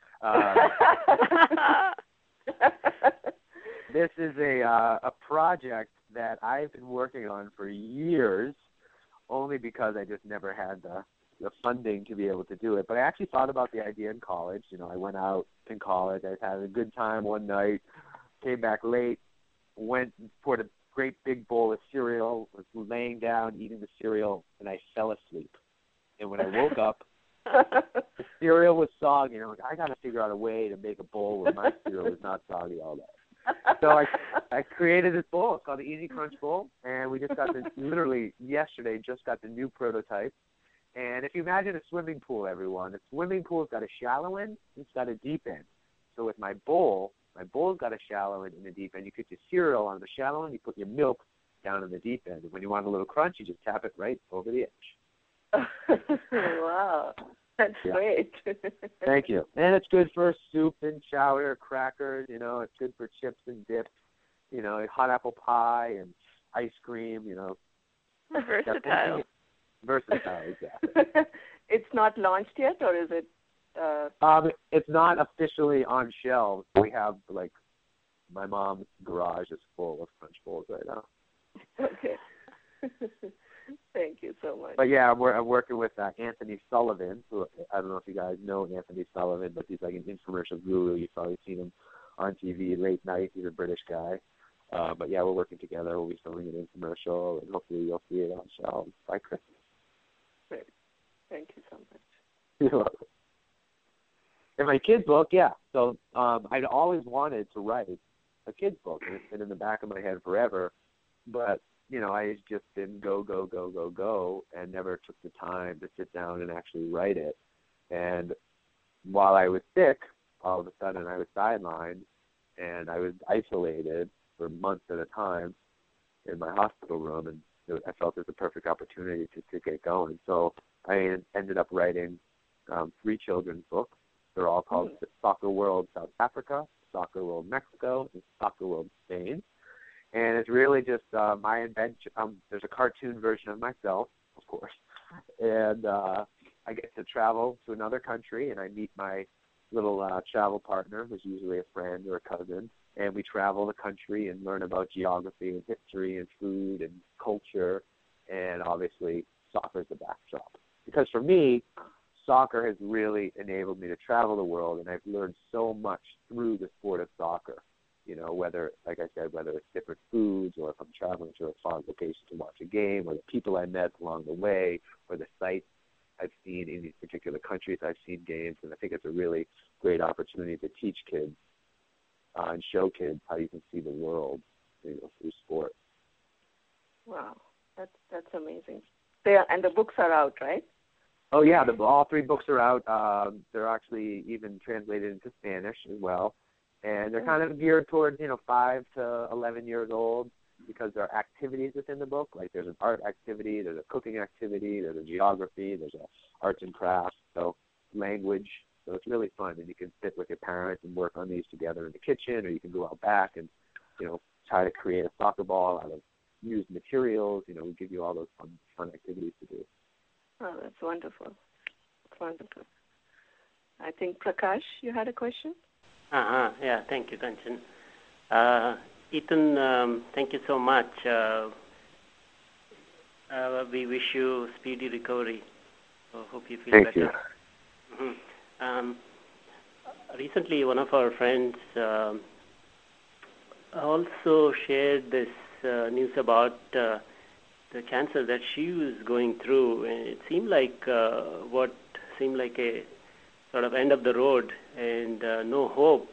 This is a project that I've been working on for years, only because I just never had the funding to be able to do it. But I actually thought about the idea in college. I went out in college. I had a good time one night, came back late, went for the great big bowl of cereal, was laying down, eating the cereal, and I fell asleep. And when I woke up, the cereal was soggy. And I got to figure out a way to make a bowl where my cereal is not soggy all day. So I created this bowl. It's called the Easy Crunch Bowl, and we just got literally yesterday just got the new prototype. And if you imagine a swimming pool, everyone, the swimming pool's got a shallow end, it's got a deep end. So with my bowl's got a shallow end and a deep end. You put your cereal on the shallow end, you put your milk down in the deep end. And when you want a little crunch, you just tap it right over the edge. Wow. That's great. Thank you. And it's good for soup and chowder, crackers, it's good for chips and dips, hot apple pie and ice cream, Versatile. Versatile, exactly. It's not launched yet, or is it? It's not officially on shelves. We have, my mom's garage is full of Crunch Bowls right now. Okay. Thank you so much. But yeah, I'm working with Anthony Sullivan, who I don't know if you guys know Anthony Sullivan, but he's like an infomercial guru. You've probably seen him on TV late night. He's a British guy. But yeah, we're working together. We'll be filming an infomercial, and hopefully you'll see it on shelves by Christmas. Great. Thank you so much. You're welcome. And my kid's book, yeah. So I'd always wanted to write a kid's book, and it's been in the back of my head forever. But I just been go, and never took the time to sit down and actually write it. And while I was sick, all of a sudden I was sidelined, and I was isolated for months at a time in my hospital room, and I felt it was a perfect opportunity to get going. So I ended up writing 3 children's books. They're all called Soccer World South Africa, Soccer World Mexico, and Soccer World Spain. And it's really just my invention. There's a cartoon version of myself, of course. And I get to travel to another country, and I meet my little travel partner, who's usually a friend or a cousin. And we travel the country and learn about geography and history and food and culture. And obviously, soccer is the backdrop. Because for me, soccer has really enabled me to travel the world, and I've learned so much through the sport of soccer. Whether, like I said, whether it's different foods, or if I'm traveling to a far location to watch a game, or the people I met along the way, or the sites I've seen in these particular countries I've seen games. And I think it's a really great opportunity to teach kids and show kids how you can see the world, through sport. Wow, that's amazing. And the books are out, right? Oh yeah, all 3 books are out. They're actually even translated into Spanish as well. And they're kind of geared towards, 5 to 11 years old, because there are activities within the book. Like there's an art activity, there's a cooking activity, there's a geography, there's a arts and crafts, so language. So it's really fun, and you can sit with your parents and work on these together in the kitchen, or you can go out back and, try to create a soccer ball out of used materials. We give you all those fun activities to do. Oh, that's wonderful. That's wonderful. I think, Prakash, you had a question? Yeah, thank you, Kanchan. Ethan, thank you so much. We wish you speedy recovery. So hope you feel better. Thank you. Mm-hmm. Recently, one of our friends also shared this news about the cancer that she was going through, and it seemed like what seemed like a sort of end of the road and no hope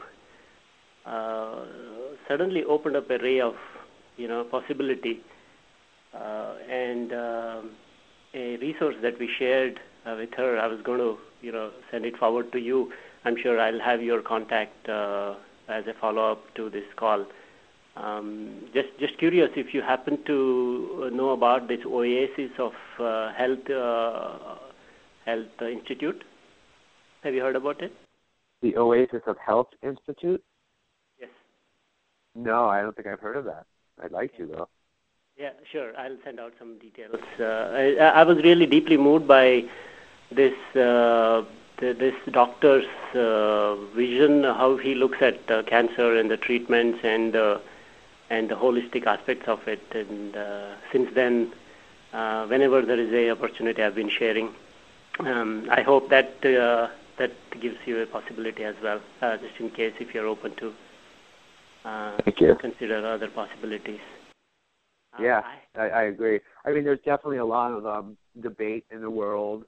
suddenly opened up a ray of possibility, and a resource that we shared with her. I was going to, send it forward to you. I'm sure I'll have your contact as a follow-up to this call. Just curious if you happen to know about this Oasis of Health Institute. Have you heard about it? The Oasis of Health Institute? Yes. No, I don't think I've heard of that. I'd like to, though. Yeah, sure. I'll send out some details. I was really deeply moved by this this doctor's vision, how he looks at cancer and the treatments and the holistic aspects of it. And since then, whenever there is a opportunity, I've been sharing. I hope that that gives you a possibility as well, just in case if you're open to Thank you. Consider other possibilities. Yeah, I agree. I mean, there's definitely a lot of debate in the world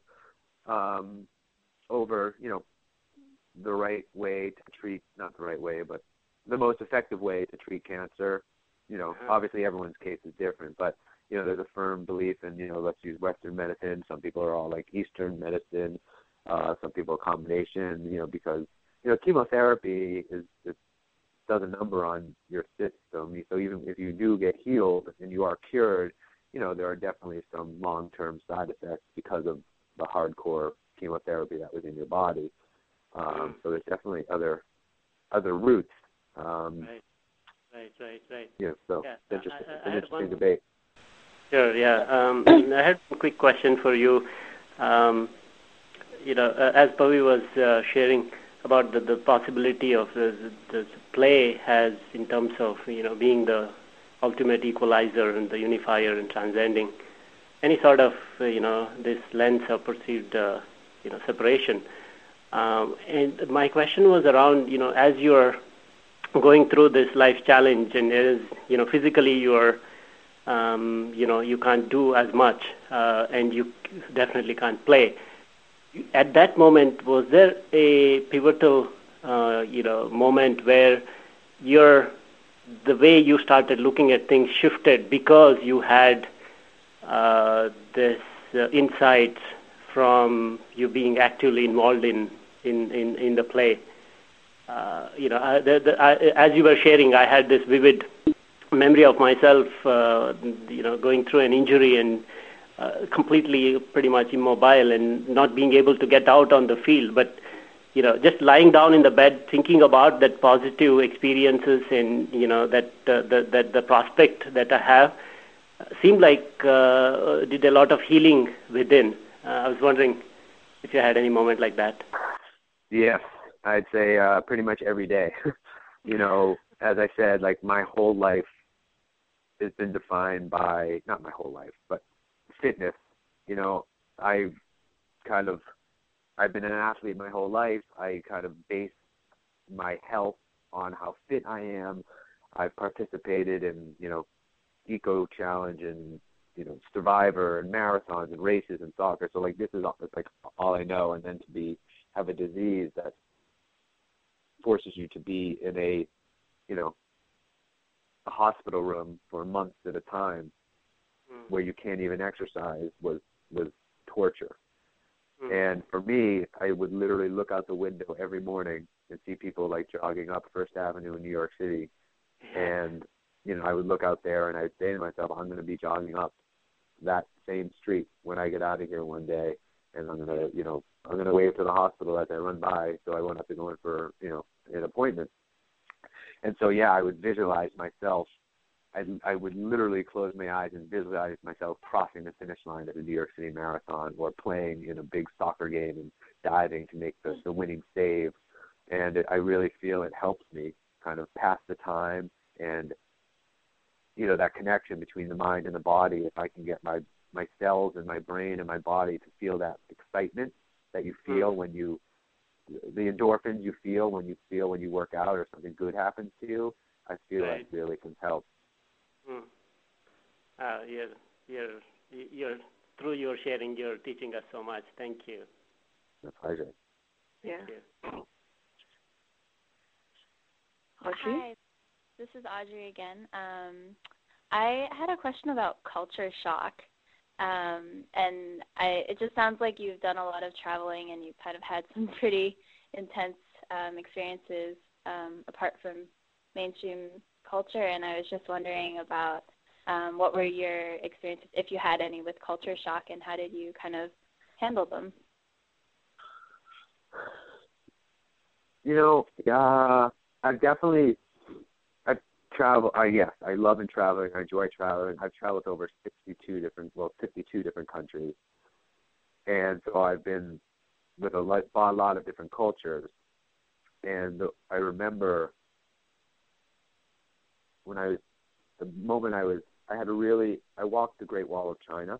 over, the right way to treat, not the right way, but the most effective way to treat cancer. Obviously everyone's case is different, but, there's a firm belief in, let's use Western medicine. Some people are all like Eastern medicine. Some people a combination, because, chemotherapy does a number on your system. So even if you do get healed and you are cured, there are definitely some long-term side effects because of the hardcore chemotherapy that was in your body. So there's definitely other routes. Right. Yeah, so it's an interesting debate. Sure, yeah. I had a quick question for you. As Pavi was sharing about the possibility of the play has in terms of, being the ultimate equalizer and the unifier and transcending any sort of, this lens of perceived, separation. And my question was around, as you're going through this life challenge and as, physically you're, you can't do as much and you definitely can't play. At that moment, was there a pivotal, moment where the way you started looking at things shifted because you had this insight from you being actively involved in the play? As you were sharing, I had this vivid memory of myself, going through an injury and completely pretty much immobile and not being able to get out on the field, but just lying down in the bed thinking about that positive experiences and that the prospect that I have seemed like did a lot of healing within. I was wondering if you had any moment like that. Yes, I'd say pretty much every day. As I said, like my whole life has been defined by, not my whole life, but fitness. I've been an athlete my whole life. I kind of base my health on how fit I am. I've participated in, Eco Challenge and, Survivor and marathons and races and soccer. So like this is like all I know. And then to have a disease that forces you to be in a hospital room for months at a time where you can't even exercise was torture. And for me, I would literally look out the window every morning and see people like jogging up First Avenue in New York City. And, I would look out there and I'd say to myself, I'm going to be jogging up that same street when I get out of here one day. And I'm going to wave to the hospital as I run by so I won't have to go in for, an appointment. And so, I would visualize myself. I would literally close my eyes and visualize myself crossing the finish line at the New York City Marathon or playing in a big soccer game and diving to make the winning save. And I really feel it helps me kind of pass the time and, that connection between the mind and the body. If I can get my cells and my brain and my body to feel that excitement that you feel when the endorphins you feel when you work out or something good happens to you, I feel like really can help. You're through your sharing, you're teaching us so much. Thank you. My pleasure. Yeah. Thank you. Hi, this is Audrey again. I had a question about culture shock. And it just sounds like you've done a lot of traveling and you've kind of had some pretty intense experiences apart from mainstream culture. And I was just wondering about what were your experiences, if you had any, with culture shock, and how did you kind of handle them? I've traveled. Yes, I love traveling. I enjoy traveling. I've traveled to over 52 different countries, and so I've been with a lot of different cultures. And I remember when I walked the Great Wall of China,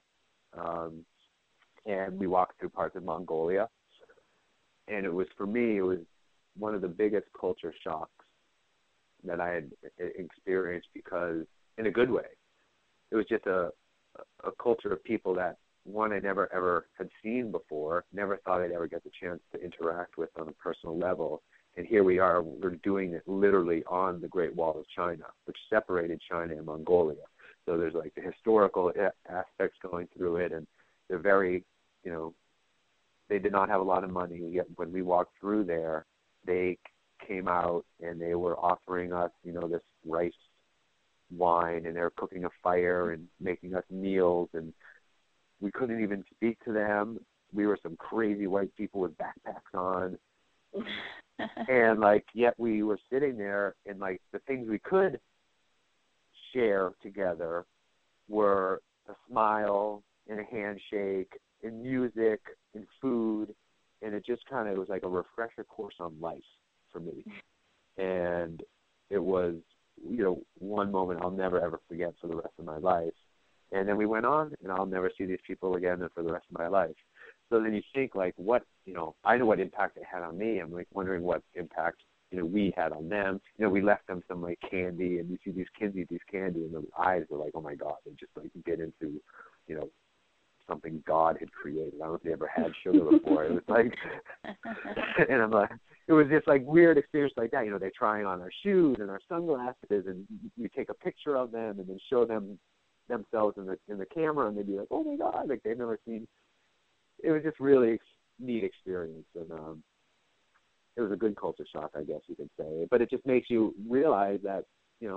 and we walked through parts of Mongolia, and it was one of the biggest culture shocks that I had experienced, because in a good way. It was just a culture of people that, one, I never ever had seen before, never thought I'd ever get the chance to interact with on a personal level. And here we are, we're doing it literally on the Great Wall of China, which separated China and Mongolia. So there's like the historical aspects going through it, and they're very, they did not have a lot of money. Yet when we walked through there, they came out and they were offering us, this rice wine, and they were cooking a fire and making us meals, and we couldn't even speak to them. We were some crazy white people with backpacks on. And yet we were sitting there, and the things we could share together were a smile and a handshake and music and food, and it just kind of was like a refresher course on life for me. And it was, one moment I'll never ever forget for the rest of my life. And then we went on, and I'll never see these people again for the rest of my life. So then you think, what, I know what impact it had on me. I'm wondering what impact, we had on them. We left them some candy, and you see these kids eat these candy, and their eyes are like, oh my God, they just get into, something God had created. I don't know if they ever had sugar before. It was and I'm it was just weird experience like that. They're trying on our shoes and our sunglasses, and we take a picture of them and then show them themselves in the camera, and they'd be like, oh my God, they've never seen. It was just really neat experience, and it was a good culture shock, I guess you could say. But it just makes you realize that,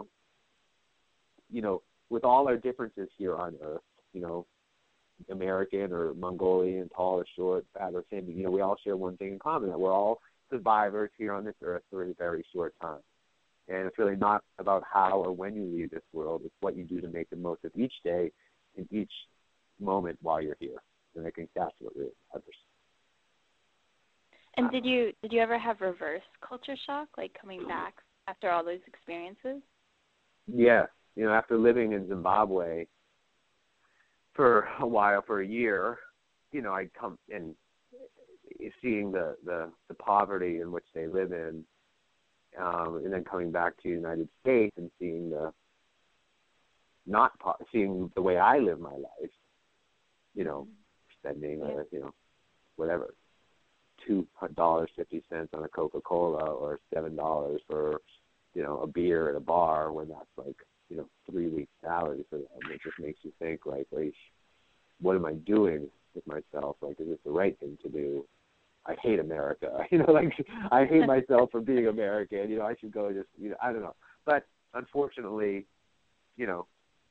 with all our differences here on Earth, American or Mongolian, tall or short, fat or thin, we all share one thing in common, that we're all survivors here on this earth for a very short time. And it's really not about how or when you leave this world. It's what you do to make the most of each day and each moment while you're here. And I think that's what really matters. And did you ever have reverse culture shock, coming back after all those experiences? Yeah. After living in Zimbabwe for a while, for a year, I'd come and seeing the poverty in which they live in, and then coming back to the United States and seeing seeing the way I live my life, spending whatever, $2.50 on a Coca-Cola or $7 for a beer at a bar, when that's 3 weeks salary for them. It just makes you think what am I doing with myself? Is this the right thing to do? I hate America. I hate myself for being American. I should go just, I don't know. But unfortunately, you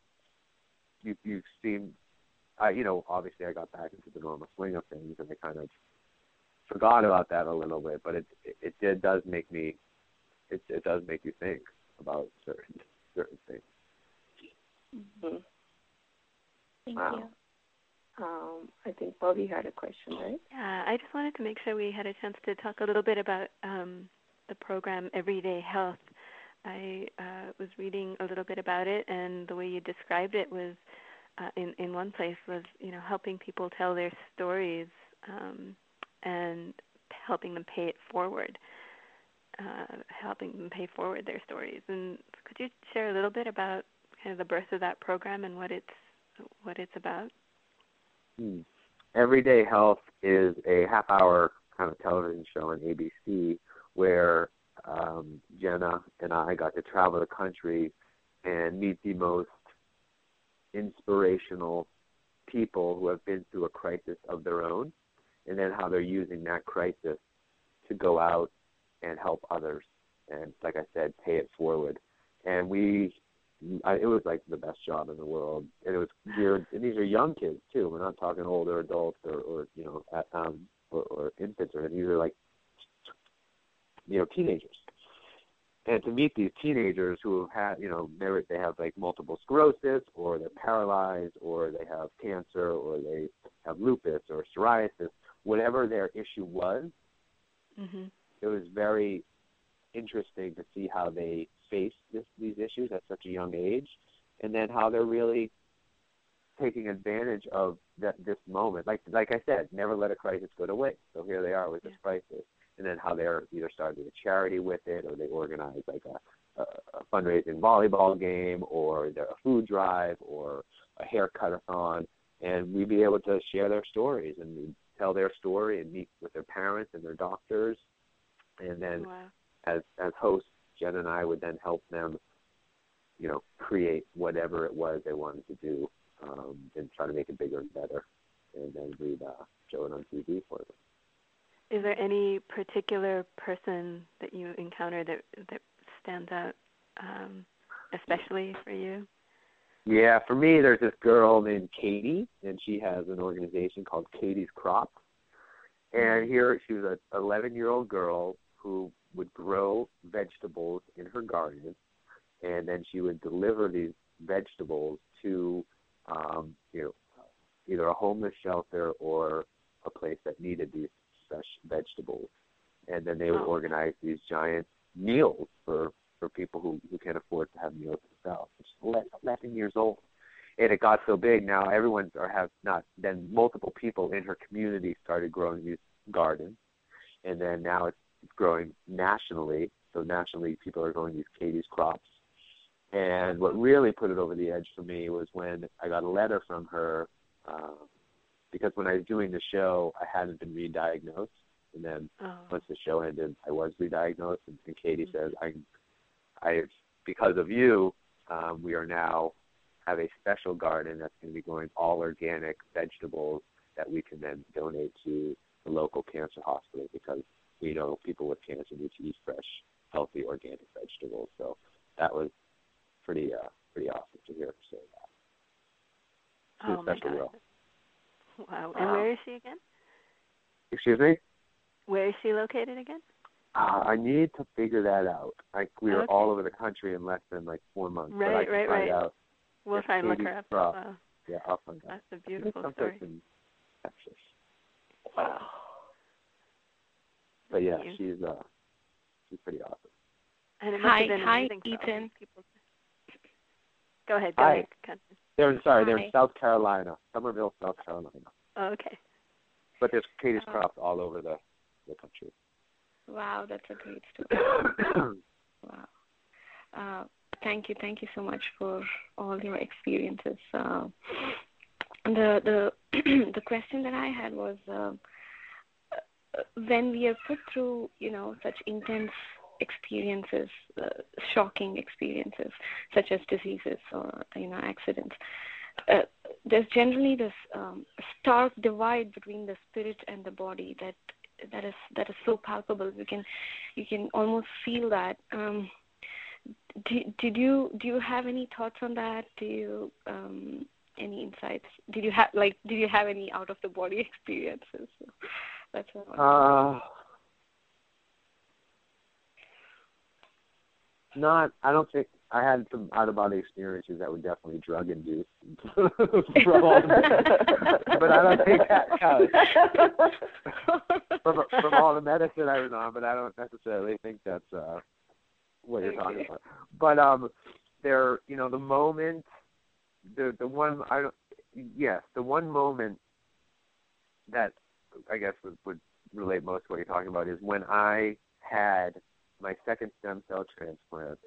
seem, obviously I got back into the normal swing of things, and I kind of forgot about that a little bit. But it does make me, it does make you think about certain things. Mm-hmm. Thank you. I think Bobby had a question, right? Yeah, I just wanted to make sure we had a chance to talk a little bit about the program Everyday Health. I was reading a little bit about it, and the way you described it was, in one place, was helping people tell their stories and helping them pay it forward, helping them pay forward their stories. And could you share a little bit about kind of the birth of that program and what it's about? Everyday Health is a half-hour kind of television show on ABC where Jenna and I got to travel the country and meet the most inspirational people who have been through a crisis of their own, and then how they're using that crisis to go out and help others. And like I said, pay it forward. And it was like the best job in the world. And it was geared, and these are young kids too. We're not talking older adults or infants or anything. These are like, teenagers. And to meet these teenagers who have had, they have like multiple sclerosis, or they're paralyzed, or they have cancer, or they have lupus or psoriasis, whatever their issue was, it was very interesting to see how they face these issues at such a young age, and then how they're really taking advantage of this moment. Like I said, never let a crisis go to waste. So here they are with this crisis, and then how they're either starting a charity with it, or they organize like a fundraising volleyball game, or a food drive, or a haircut-a-thon, and we'd be able to share their stories and tell their story and meet with their parents and their doctors, and then as hosts, Jen and I would then help them, create whatever it was they wanted to do, and try to make it bigger and better, and then we'd show it on TV for them. Is there any particular person that you encounter that stands out, especially for you? Yeah, for me, there's this girl named Katie, and she has an organization called Katie's Crops. And here she was an 11-year-old girl who would grow vegetables in her garden, and then she would deliver these vegetables to, either a homeless shelter or a place that needed these fresh vegetables. And then they would organize these giant meals for people who can't afford to have meals themselves. She's 11 years old. And it got so big now then multiple people in her community started growing these gardens. And then now it's growing nationally. So nationally people are growing these Katie's Crops. And what really put it over the edge for me was when I got a letter from her, because when I was doing the show, I hadn't been re-diagnosed. And then once the show ended, I was re-diagnosed. And Katie says, because of you, we are now have a special garden that's going to be growing all organic vegetables that we can then donate to the local cancer hospital, because we know people with cancer need to eat fresh, healthy, organic vegetables. So that was pretty awesome to hear her say that. Oh, my God. Wow. And where is she again? Excuse me? Where is she located again? I need to figure that out. We were all over the country in less than 4 months. Right, but I can find out. We'll try and look her up as well. Yeah, I'll find out. That's a beautiful story. In Texas. Wow. But yeah, she's pretty awesome. And it must have been amazing for Ethan. People. Go ahead. They're in South Carolina, Somerville, South Carolina. Oh, okay. But there's Katie's Crops all over the country. Wow, that's a great story. Wow. Thank you so much for all your experiences. The question that I had was, when we are put through, such intense experiences, shocking experiences, such as diseases or accidents, there's generally this stark divide between the spirit and the body that is so palpable. You can almost feel that. Did you have any thoughts on that? Do you any insights? Did you have any out of the body experiences? That's what I don't think I had some out of body experiences that were definitely drug induced but I don't think that counts. from all the medicine I was on, but I don't necessarily think that's what you're talking about. But the moment, the one moment that I guess would relate most to what you're talking about is when I had my second stem cell transplant.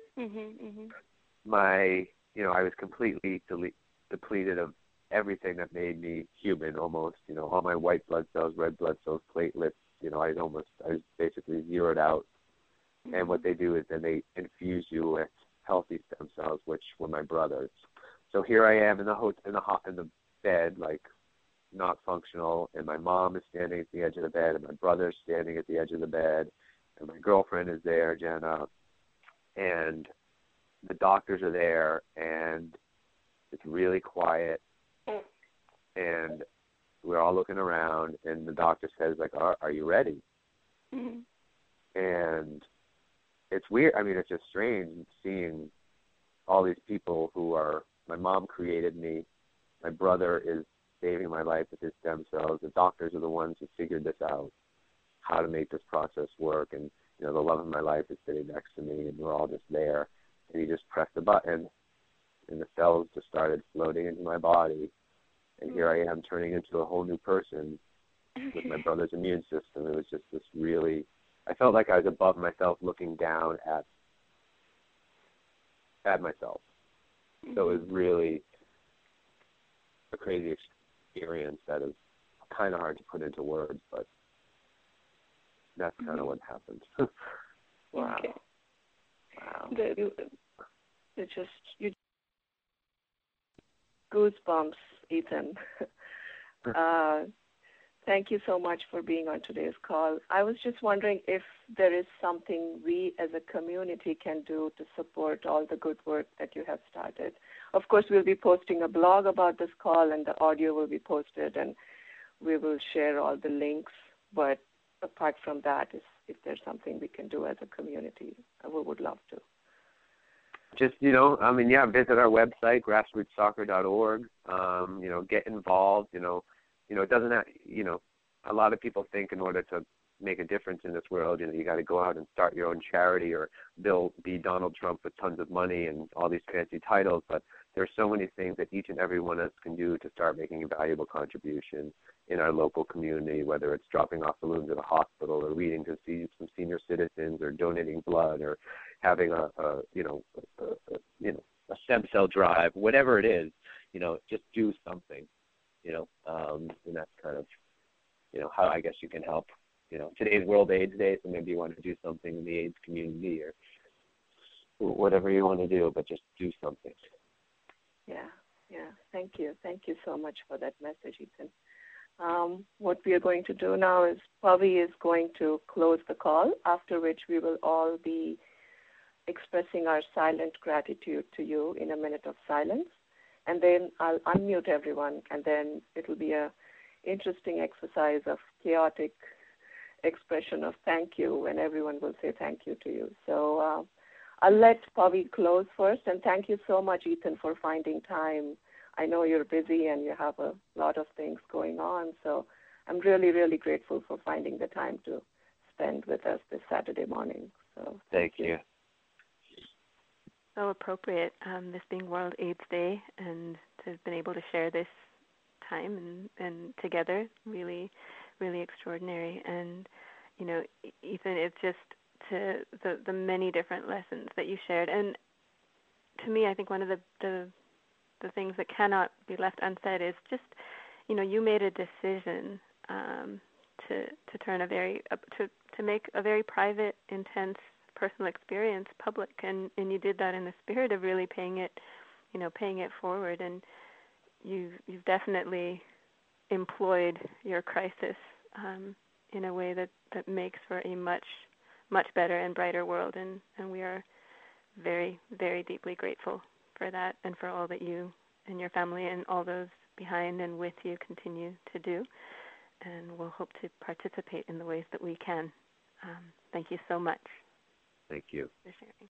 I was completely depleted of everything that made me human, almost. All my white blood cells, red blood cells, platelets. I was basically zeroed out. And what they do is then they infuse you with healthy stem cells, which were my brothers. So here I am in the bed, like not functional, and my mom is standing at the edge of the bed, and my brother's standing at the edge of the bed, and my girlfriend is there, Jenna, and the doctors are there, and it's really quiet, and we're all looking around, and the doctor says, like, are you ready? Mm-hmm. And it's weird. I mean, it's just strange seeing all these people who are, my mom created me, my brother is saving my life with his stem cells. The doctors are the ones who figured this out, how to make this process work. And, you know, the love of my life is sitting next to me, and we're all just there. And he just pressed the button, and the cells just started floating into my body. And here I am turning into a whole new person with my brother's immune system. It was just this really, I felt like I was above myself looking down at myself. So it was really a crazy experience that is kind of hard to put into words, but that's kind of what happened. Wow. Okay. Wow. It's just, you goosebumps, Ethan. Thank you so much for being on today's call. I was just wondering if there is something we as a community can do to support all the good work that you have started. Of course, we'll be posting a blog about this call, and the audio will be posted, and we will share all the links. But apart from that, if there's something we can do as a community, we would love to. Just, you know, I mean, yeah, visit our website, grassrootssoccer.org. You know, get involved. You know, it doesn't have, you know, a lot of people think in order to make a difference in this world, you know, you got to go out and start your own charity or be Donald Trump with tons of money and all these fancy titles. But there's so many things that each and every one of us can do to start making a valuable contribution in our local community, whether it's dropping off balloons at a hospital or reading to see some senior citizens or donating blood or having a stem cell drive, whatever it is, you know, just do something. You know, and that's kind of, you know, how I guess you can help. You know, today's World AIDS Day, so maybe you want to do something in the AIDS community or whatever you want to do, but just do something. Yeah. Thank you so much for that message, Ethan. What we are going to do now is Pavi is going to close the call, after which we will all be expressing our silent gratitude to you in a minute of silence. And then I'll unmute everyone, and then it'll be a interesting exercise of chaotic expression of thank you, when everyone will say thank you to you. So I'll let Pavi close first, and thank you so much, Ethan, for finding time. I know you're busy and you have a lot of things going on, so I'm really, really grateful for finding the time to spend with us this Saturday morning. So thank you. So appropriate, this being World AIDS Day, and to have been able to share this time and together, really, really extraordinary. And, you know, Ethan, it's just to the many different lessons that you shared. And to me, I think one of the things that cannot be left unsaid is just, you know, you made a decision to turn to make a very private, intense, personal experience public, and you did that in the spirit of really paying it forward. And you've definitely employed your crisis in a way that makes for a much better and brighter world, and we are very, very deeply grateful for that and for all that you and your family and all those behind and with you continue to do, and we'll hope to participate in the ways that we can. Thank you so much. Thank you. For sharing.